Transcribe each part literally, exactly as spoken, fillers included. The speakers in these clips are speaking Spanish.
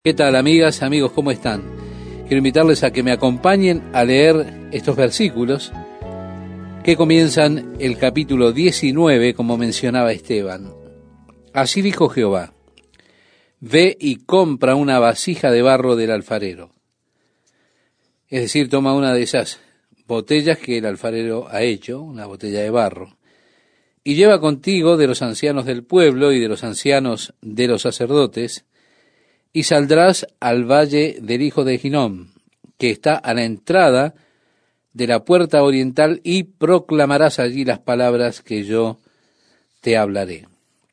¿Qué tal, amigas, amigos? ¿Cómo están? Quiero invitarles a que me acompañen a leer estos versículos que comienzan el capítulo diecinueve, como mencionaba Esteban. Así dijo Jehová: ve y compra una vasija de barro del alfarero. Es decir, toma una de esas botellas que el alfarero ha hecho, una botella de barro, y lleva contigo de los ancianos del pueblo y de los ancianos de los sacerdotes, y saldrás al valle del hijo de Hinnom, que está a la entrada de la puerta oriental, y proclamarás allí las palabras que yo te hablaré.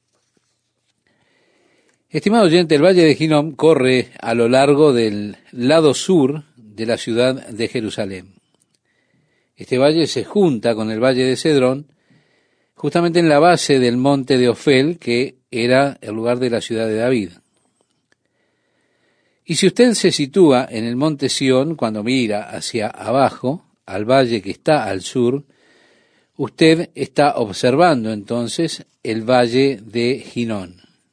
Estimado oyente, el valle de Hinnom corre a lo largo del lado sur de la ciudad de Jerusalén. Este valle se junta con el valle de Cedrón, justamente en la base del monte de Ofel, que era el lugar de la ciudad de David. Y si usted se sitúa en el monte Sión, cuando mira hacia abajo, al valle que está al sur, usted está observando entonces el valle de Hinnom.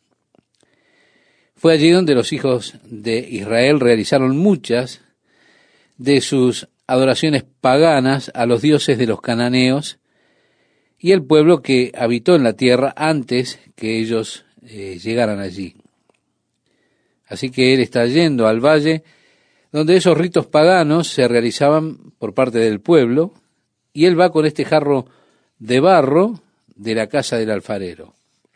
Fue allí donde los hijos de Israel realizaron muchas de sus adoraciones paganas a los dioses de los cananeos y el pueblo que habitó en la tierra antes que ellos eh, llegaran allí. Así que él está yendo al valle donde esos ritos paganos se realizaban por parte del pueblo, y él va con este jarro de barro de la casa del alfarero.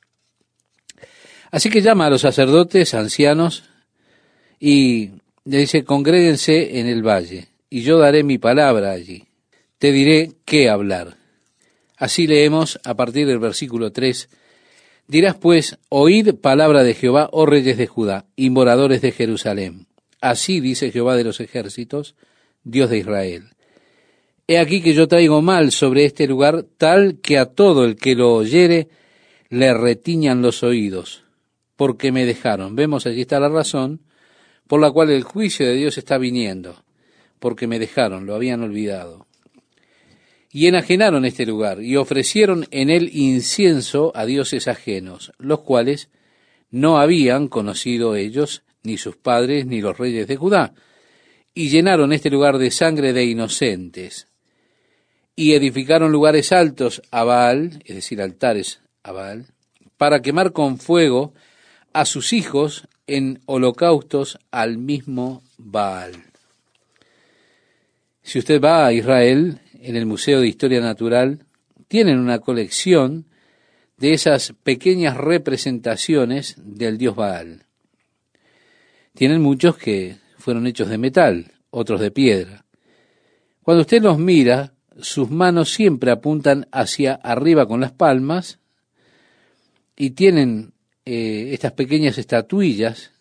Así que llama a los sacerdotes, ancianos, y le dice: congréguense en el valle, y yo daré mi palabra allí. Te diré qué hablar. Así leemos a partir del versículo tres. Dirás pues: oíd palabra de Jehová, oh reyes de Judá, y moradores de Jerusalén. Así dice Jehová de los ejércitos, Dios de Israel: he aquí que yo traigo mal sobre este lugar, tal que a todo el que lo oyere le retiñan los oídos, porque me dejaron. Vemos, allí está la razón por la cual el juicio de Dios está viniendo, porque me dejaron, lo habían olvidado. Y enajenaron este lugar, y ofrecieron en él incienso a dioses ajenos, los cuales no habían conocido ellos, ni sus padres, ni los reyes de Judá, y llenaron este lugar de sangre de inocentes, y edificaron lugares altos a Baal, es decir, altares a Baal, para quemar con fuego a sus hijos en holocaustos al mismo Baal. Si usted va a Israel, en el Museo de Historia Natural, tienen una colección de esas pequeñas representaciones del dios Baal. Tienen muchos que fueron hechos de metal, otros de piedra. Cuando usted los mira, sus manos siempre apuntan hacia arriba con las palmas, y tienen eh, estas pequeñas estatuillas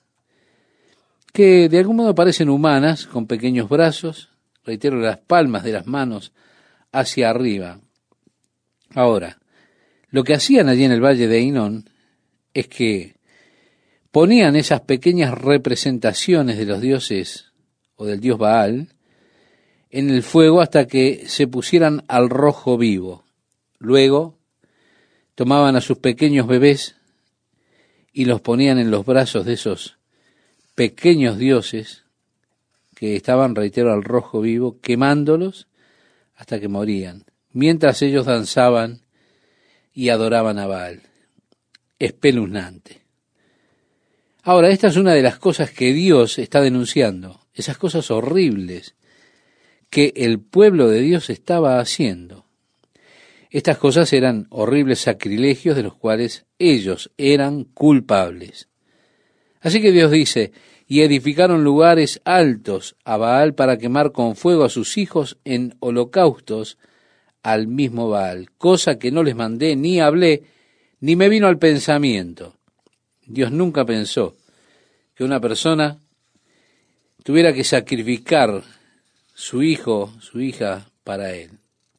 que de algún modo parecen humanas, con pequeños brazos, reitero, las palmas de las manos hacia arriba. Ahora, lo que hacían allí en el valle de Hinnom es que ponían esas pequeñas representaciones de los dioses o del dios Baal en el fuego hasta que se pusieran al rojo vivo. Luego tomaban a sus pequeños bebés y los ponían en los brazos de esos pequeños dioses que estaban, reitero, al rojo vivo, quemándolos hasta que morían, mientras ellos danzaban y adoraban a Baal. Espeluznante. Ahora, esta es una de las cosas que Dios está denunciando, esas cosas horribles que el pueblo de Dios estaba haciendo. Estas cosas eran horribles sacrilegios de los cuales ellos eran culpables. Así que Dios dice: y edificaron lugares altos a Baal para quemar con fuego a sus hijos en holocaustos al mismo Baal, cosa que no les mandé, ni hablé, ni me vino al pensamiento. Dios nunca pensó que una persona tuviera que sacrificar su hijo, su hija, para él.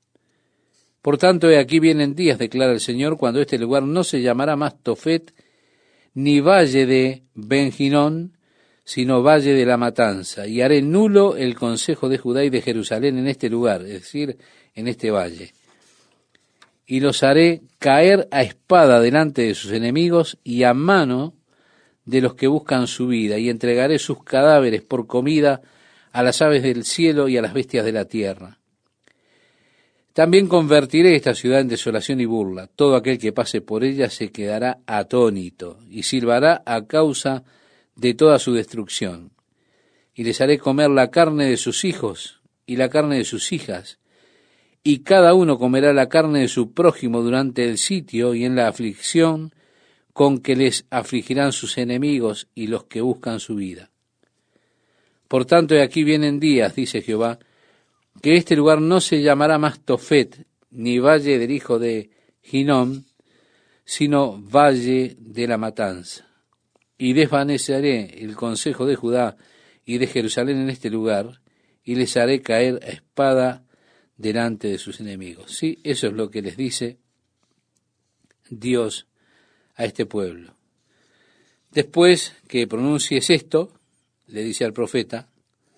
Por tanto, he aquí vienen días, declara el Señor, cuando este lugar no se llamará más Tofet, ni valle de Ben Hinnom, sino valle de la matanza, y haré nulo el consejo de Judá y de Jerusalén en este lugar, es decir, en este valle. Y los haré caer a espada delante de sus enemigos, y a mano de los que buscan su vida, y entregaré sus cadáveres por comida a las aves del cielo y a las bestias de la tierra. También convertiré esta ciudad en desolación y burla. Todo aquel que pase por ella se quedará atónito y silbará a causa de toda su destrucción. Y les haré comer la carne de sus hijos y la carne de sus hijas, y cada uno comerá la carne de su prójimo durante el sitio y en la aflicción con que les afligirán sus enemigos y los que buscan su vida. Por tanto, de aquí vienen días, dice Jehová, que este lugar no se llamará más Tofet, ni valle del hijo de Hinnom, sino valle de la matanza. Y desvaneceré el consejo de Judá y de Jerusalén en este lugar, y les haré caer a espada delante de sus enemigos. Sí, eso es lo que les dice Dios a este pueblo. Después que pronuncies esto, le dice al profeta,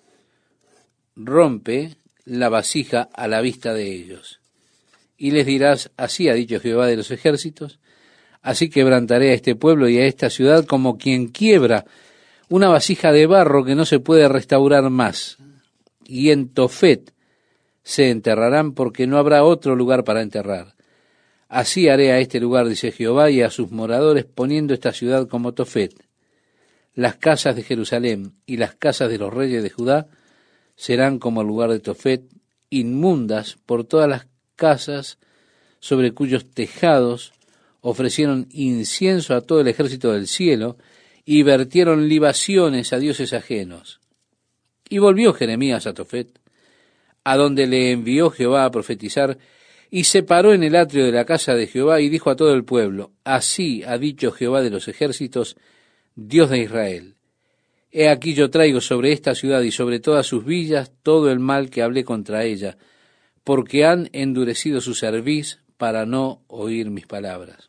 rompe la vasija a la vista de ellos. Y les dirás, así ha dicho Jehová de los ejércitos, así quebrantaré a este pueblo y a esta ciudad como quien quiebra una vasija de barro que no se puede restaurar más. Y en Tofet se enterrarán porque no habrá otro lugar para enterrar. Así haré a este lugar, dice Jehová, y a sus moradores, poniendo esta ciudad como Tofet. Las casas de Jerusalén y las casas de los reyes de Judá serán como el lugar de Tofet, inmundas por todas las casas sobre cuyos tejados ofrecieron incienso a todo el ejército del cielo y vertieron libaciones a dioses ajenos. Y volvió Jeremías a Tofet, a donde le envió Jehová a profetizar, y se paró en el atrio de la casa de Jehová y dijo a todo el pueblo, así ha dicho Jehová de los ejércitos, Dios de Israel, he aquí yo traigo sobre esta ciudad y sobre todas sus villas todo el mal que hablé contra ella, porque han endurecido su cerviz para no oír mis palabras.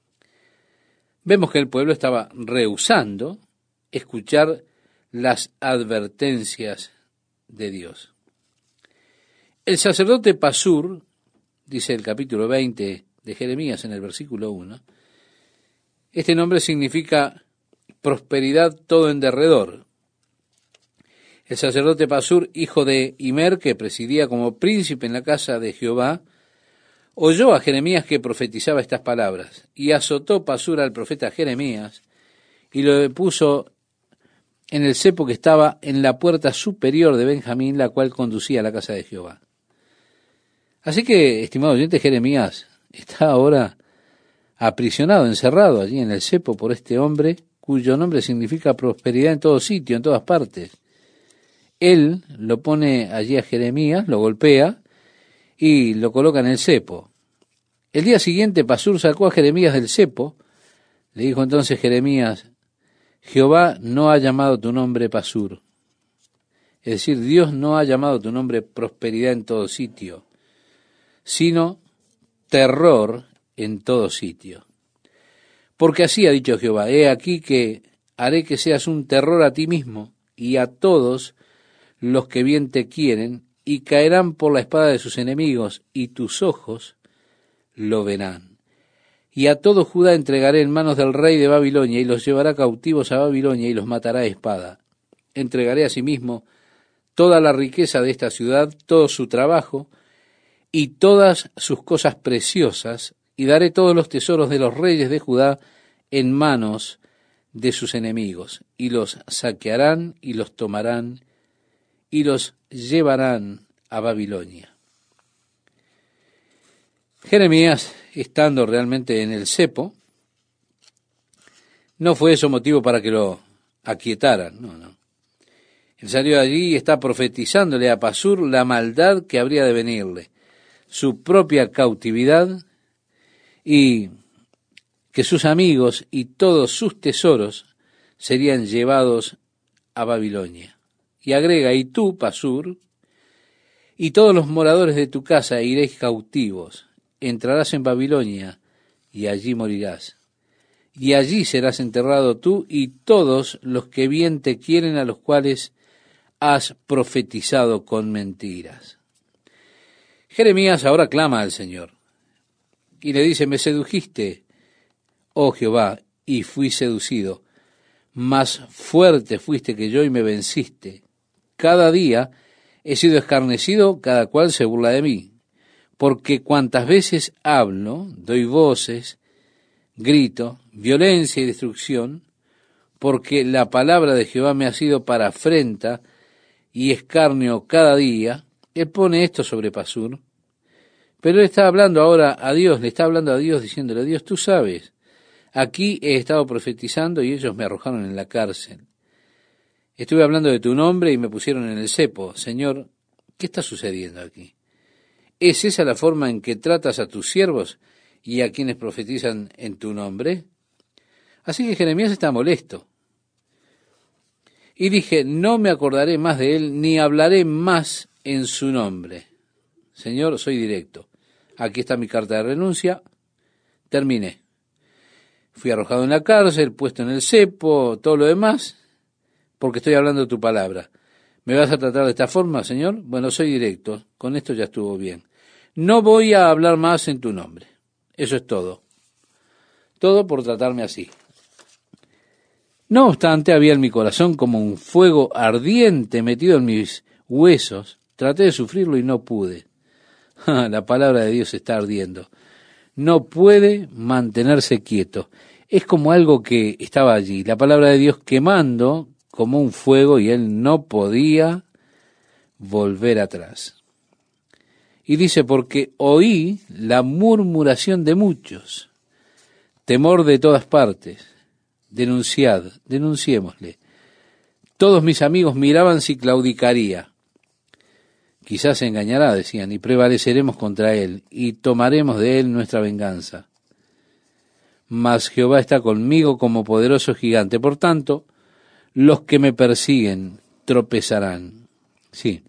Vemos que el pueblo estaba rehusando escuchar las advertencias de Dios. El sacerdote Pasur, dice el capítulo veinte de Jeremías en el versículo uno, este nombre significa prosperidad todo en derredor. El sacerdote Pasur, hijo de Imer, que presidía como príncipe en la casa de Jehová, oyó a Jeremías que profetizaba estas palabras, y azotó Pasur al profeta Jeremías, y lo puso en el cepo que estaba en la puerta superior de Benjamín, la cual conducía a la casa de Jehová. Así que, estimado oyente, Jeremías está ahora aprisionado, encerrado allí en el cepo por este hombre, cuyo nombre significa prosperidad en todo sitio, en todas partes. Él lo pone allí a Jeremías, lo golpea y lo coloca en el cepo. El día siguiente Pasur sacó a Jeremías del cepo. Le dijo entonces Jeremías, Jehová no ha llamado tu nombre Pasur. Es decir, Dios no ha llamado tu nombre prosperidad en todo sitio, sino terror en todo sitio. Porque así ha dicho Jehová, he aquí que haré que seas un terror a ti mismo y a todos los que bien te quieren, y caerán por la espada de sus enemigos, y tus ojos lo verán. Y a todo Judá entregaré en manos del rey de Babilonia, y los llevará cautivos a Babilonia, y los matará a espada. Entregaré asimismo toda la riqueza de esta ciudad, todo su trabajo, y todas sus cosas preciosas, y daré todos los tesoros de los reyes de Judá en manos de sus enemigos, y los saquearán, y los tomarán, y los llevarán a Babilonia. Jeremías, estando realmente en el cepo, no fue eso motivo para que lo aquietaran, no, no. Él salió de allí y está profetizándole a Pasur la maldad que habría de venirle, su propia cautividad y que sus amigos y todos sus tesoros serían llevados a Babilonia. Y agrega, y tú, Pasur, y todos los moradores de tu casa iréis cautivos, entrarás en Babilonia y allí morirás. Y allí serás enterrado tú y todos los que bien te quieren, a los cuales has profetizado con mentiras. Jeremías ahora clama al Señor y le dice, me sedujiste, oh Jehová, y fui seducido. más fuerte fuiste que yo y me venciste. Cada día he sido escarnecido, cada cual se burla de mí. Porque cuantas veces hablo, doy voces, grito, violencia y destrucción, porque la palabra de Jehová me ha sido para afrenta y escarnio cada día. Él pone esto sobre Pasur, pero él está hablando ahora a Dios, le está hablando a Dios diciéndole: Dios, tú sabes, aquí he estado profetizando y ellos me arrojaron en la cárcel. Estuve hablando de tu nombre y me pusieron en el cepo. Señor, ¿qué está sucediendo aquí? ¿Es esa la forma en que tratas a tus siervos y a quienes profetizan en tu nombre? Así que Jeremías está molesto. Y dije: no me acordaré más de él, ni hablaré más en su nombre. Señor, soy directo. Aquí está mi carta de renuncia. Terminé. Fui arrojado en la cárcel, puesto en el cepo, todo lo demás, porque estoy hablando tu palabra. ¿Me vas a tratar de esta forma, Señor? Bueno, soy directo. Con esto ya estuvo bien. No voy a hablar más en tu nombre. Eso es todo. Todo por tratarme así. No obstante, había en mi corazón como un fuego ardiente metido en mis huesos. Traté de sufrirlo y no pude. La palabra de Dios está ardiendo. No puede mantenerse quieto. Es como algo que estaba allí. La palabra de Dios quemando como un fuego y él no podía volver atrás. Y dice: porque oí la murmuración de muchos, temor de todas partes. Denunciad, denunciémosle. Todos mis amigos miraban si claudicaría. Quizás se engañará, decían, y prevaleceremos contra él, y tomaremos de él nuestra venganza. Mas Jehová está conmigo como poderoso gigante. Por tanto, los que me persiguen tropezarán. Sí.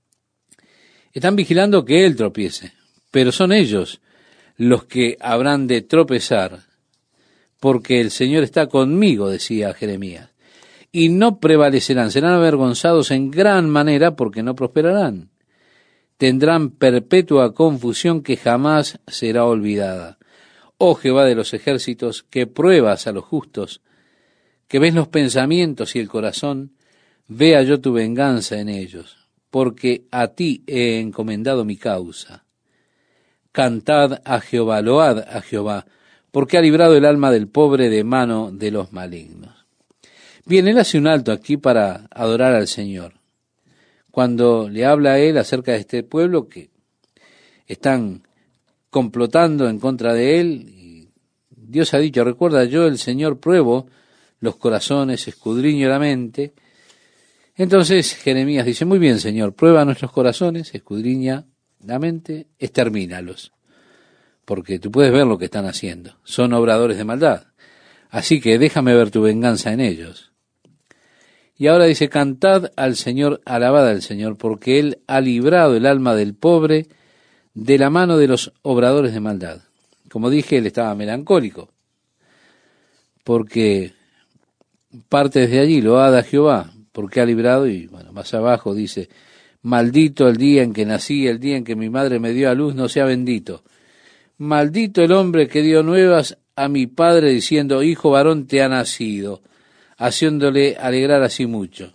Están vigilando que él tropiece, pero son ellos los que habrán de tropezar, porque el Señor está conmigo, decía Jeremías, y no prevalecerán, serán avergonzados en gran manera porque no prosperarán. Tendrán perpetua confusión que jamás será olvidada. Oh Jehová de los ejércitos, que pruebas a los justos, que ves los pensamientos y el corazón, vea yo tu venganza en ellos, porque a ti he encomendado mi causa. Cantad a Jehová, load a Jehová, porque ha librado el alma del pobre de mano de los malignos. Bien, él hace un alto aquí para adorar al Señor. Cuando le habla a él acerca de este pueblo que están complotando en contra de él, y Dios ha dicho: recuerda, yo el Señor pruebo los corazones, escudriño la mente. Entonces Jeremías dice: muy bien, Señor, prueba nuestros corazones, escudriña la mente, extermínalos, porque tú puedes ver lo que están haciendo, son obradores de maldad, así que déjame ver tu venganza en ellos. Y ahora dice: cantad al Señor, alabad al Señor, porque Él ha librado el alma del pobre de la mano de los obradores de maldad. Como dije, él estaba melancólico, porque parte desde allí, load a Jehová, porque ha librado, y bueno, más abajo dice: maldito el día en que nací, el día en que mi madre me dio a luz, no sea bendito. Maldito el hombre que dio nuevas a mi padre diciendo: hijo varón te ha nacido, haciéndole alegrar así mucho.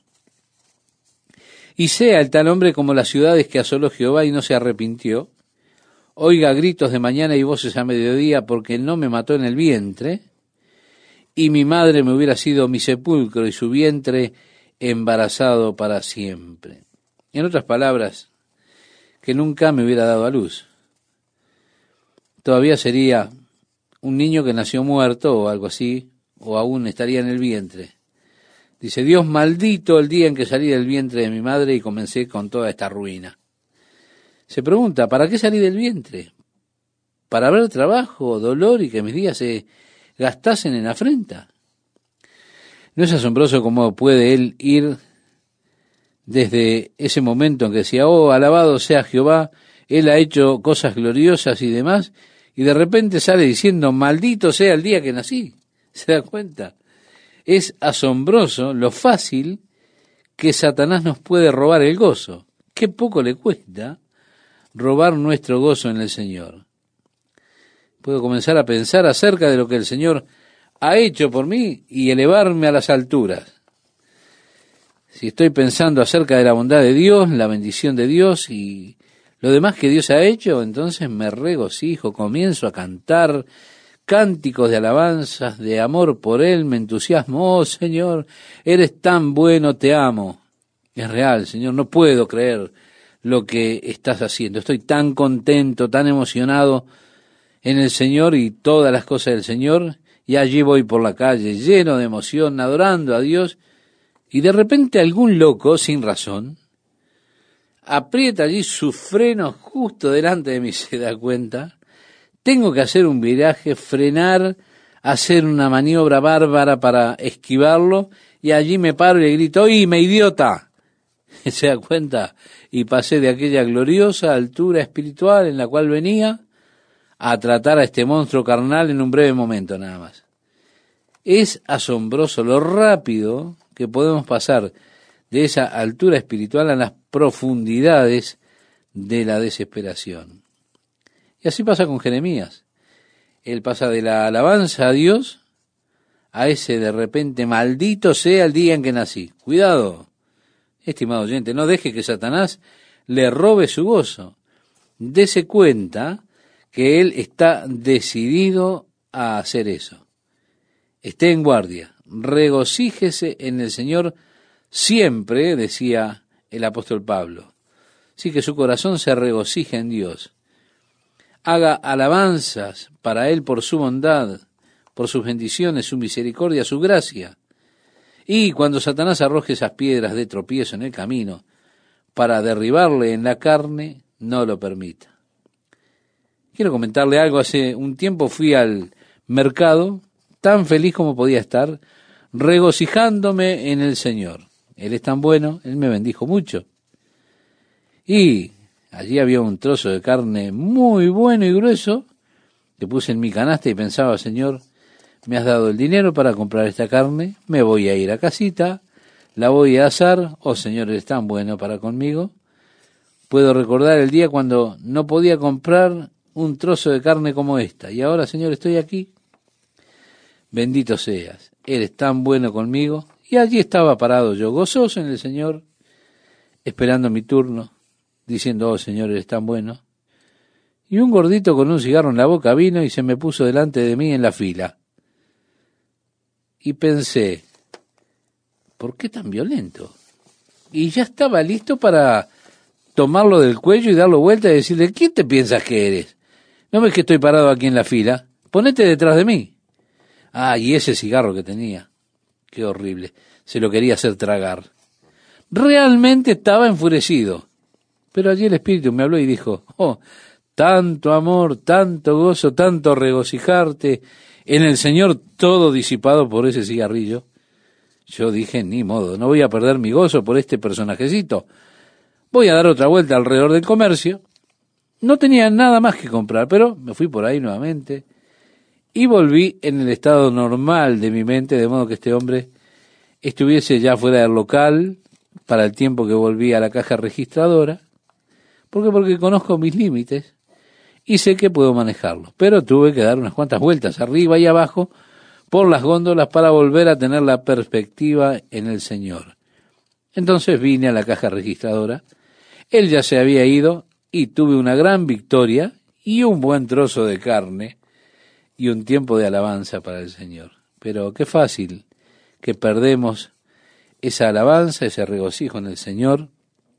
Y sea el tal hombre como las ciudades que asoló Jehová y no se arrepintió. Oiga gritos de mañana y voces a mediodía, porque él no me mató en el vientre, y mi madre me hubiera sido mi sepulcro y su vientre embarazado para siempre. En otras palabras, que nunca me hubiera dado a luz. Todavía sería un niño que nació muerto o algo así, o aún estaría en el vientre. Dice: Dios, maldito el día en que salí del vientre de mi madre y comencé con toda esta ruina. Se pregunta: ¿para qué salí del vientre? ¿Para ver trabajo, dolor y que mis días se gastasen en afrenta? ¿No es asombroso cómo puede él ir desde ese momento en que decía: oh, alabado sea Jehová, él ha hecho cosas gloriosas y demás, y de repente sale diciendo: maldito sea el día que nací? ¿Se da cuenta? Es asombroso lo fácil que Satanás nos puede robar el gozo. Qué poco le cuesta robar nuestro gozo en el Señor. Puedo comenzar a pensar acerca de lo que el Señor ha hecho por mí y elevarme a las alturas. Si estoy pensando acerca de la bondad de Dios, la bendición de Dios y lo demás que Dios ha hecho, entonces me regocijo, comienzo a cantar cánticos de alabanzas, de amor por Él, me entusiasmo. Oh Señor, eres tan bueno, te amo. Es real, Señor, no puedo creer lo que estás haciendo. Estoy tan contento, tan emocionado en el Señor y todas las cosas del Señor, y allí voy por la calle lleno de emoción, adorando a Dios, y de repente algún loco, sin razón, aprieta allí su freno justo delante de mí, se da cuenta. Tengo que hacer un viraje, frenar, hacer una maniobra bárbara para esquivarlo, y allí me paro y le grito, ¡oíme, idiota! Se da cuenta, y pasé de aquella gloriosa altura espiritual en la cual venía a tratar a este monstruo carnal en un breve momento nada más. Es asombroso lo rápido que podemos pasar de esa altura espiritual a las profundidades de la desesperación. Y así pasa con Jeremías. Él pasa de la alabanza a Dios a ese de repente, maldito sea el día en que nací. Cuidado, estimado oyente, no deje que Satanás le robe su gozo. Dese cuenta que él está decidido a hacer eso. Esté en guardia, regocíjese en el Señor siempre, decía el apóstol Pablo. Sí, que su corazón se regocije en Dios. Haga alabanzas para Él por su bondad, por sus bendiciones, su misericordia, su gracia. Y cuando Satanás arroje esas piedras de tropiezo en el camino para derribarle en la carne, no lo permita. Quiero comentarle algo. Hace un tiempo fui al mercado, tan feliz como podía estar, regocijándome en el Señor. Él es tan bueno, Él me bendijo mucho. Y allí había un trozo de carne muy bueno y grueso, que puse en mi canasta y pensaba, Señor, me has dado el dinero para comprar esta carne, me voy a ir a casita, la voy a asar, oh Señor, eres tan bueno para conmigo. Puedo recordar el día cuando no podía comprar un trozo de carne como esta, y ahora, Señor, estoy aquí. Bendito seas, eres tan bueno conmigo. Y allí estaba parado yo, gozoso en el Señor, esperando mi turno, diciendo, oh Señor, eres tan bueno. Y un gordito con un cigarro en la boca vino y se me puso delante de mí en la fila. Y pensé, ¿por qué tan violento? Y ya estaba listo para tomarlo del cuello y darlo vuelta y decirle, ¿quién te piensas que eres? ¿No ves que estoy parado aquí en la fila? Ponete detrás de mí. Ah, y ese cigarro que tenía. Qué horrible. Se lo quería hacer tragar. Realmente estaba enfurecido. Pero allí el Espíritu me habló y dijo, oh, tanto amor, tanto gozo, tanto regocijarte en el Señor, todo disipado por ese cigarrillo. Yo dije, ni modo, no voy a perder mi gozo por este personajecito. Voy a dar otra vuelta alrededor del comercio. No tenía nada más que comprar, pero me fui por ahí nuevamente y volví en el estado normal de mi mente, de modo que este hombre estuviese ya fuera del local para el tiempo que volví a la caja registradora. ¿Por qué? Porque conozco mis límites y sé que puedo manejarlo. Pero tuve que dar unas cuantas vueltas arriba y abajo por las góndolas para volver a tener la perspectiva en el Señor. Entonces vine a la caja registradora. Él ya se había ido y tuve una gran victoria y un buen trozo de carne y un tiempo de alabanza para el Señor. Pero qué fácil que perdemos esa alabanza, ese regocijo en el Señor.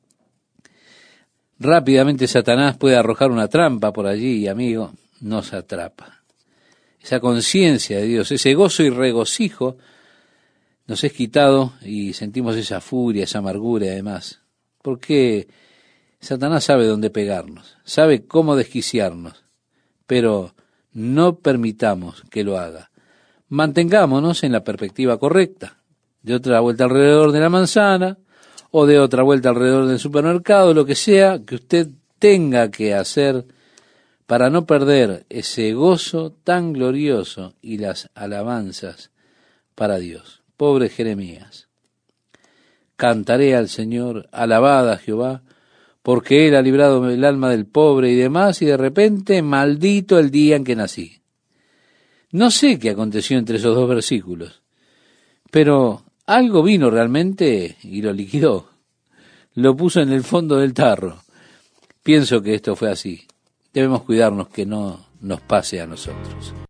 Rápidamente Satanás puede arrojar una trampa por allí y, amigo, nos atrapa. Esa conciencia de Dios, ese gozo y regocijo nos es quitado y sentimos esa furia, esa amargura y además. Porque Satanás sabe dónde pegarnos, sabe cómo desquiciarnos, pero no permitamos que lo haga. Mantengámonos en la perspectiva correcta. De otra vuelta alrededor de la manzana, o de otra vuelta alrededor del supermercado, lo que sea que usted tenga que hacer para no perder ese gozo tan glorioso y las alabanzas para Dios. Pobre Jeremías. Cantaré al Señor, alabad a Jehová, porque Él ha librado el alma del pobre y demás, y de repente, maldito el día en que nací. No sé qué aconteció entre esos dos versículos, pero algo vino realmente y lo liquidó, lo puso en el fondo del tarro. Pienso que esto fue así. Debemos cuidarnos que no nos pase a nosotros.